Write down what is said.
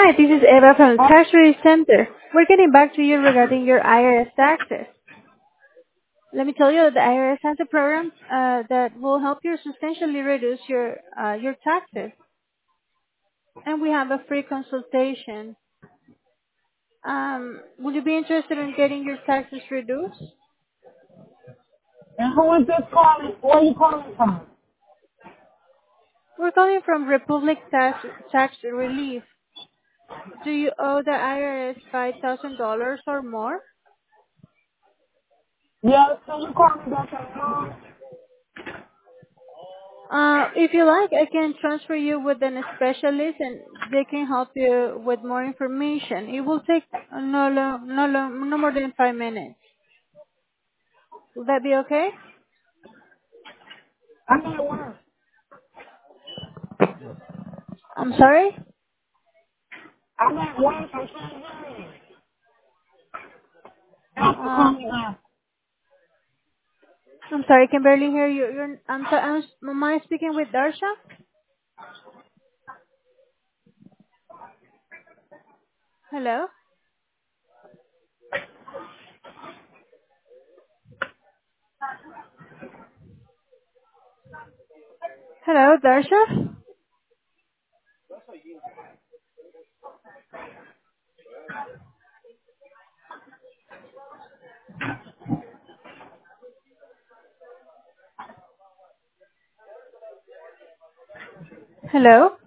Hi, this is Eva from the Uh, Tax Relief Center. We're getting back to you regarding your IRS taxes. Let me tell you that the IRS has a program that will help you substantially reduce your taxes, and we have a free consultation. Would you be interested in getting your taxes reduced? and who is this calling? Where are you calling from? We're calling from Republic Tax Relief. Do you owe the IRS $5,000 or more? Yes, can you call me back at home? If you like, I can transfer you with a specialist and they can help you with more information. It will take no more than 5 minutes. Will that be okay? I'm at work. I'm sorry? I'm at work. I can't hear you. You have to call me Um, back. I'm sorry, I can barely hear you. I'm sorry, am I speaking with Darsha? Hello? Hello, Darsha? Hello?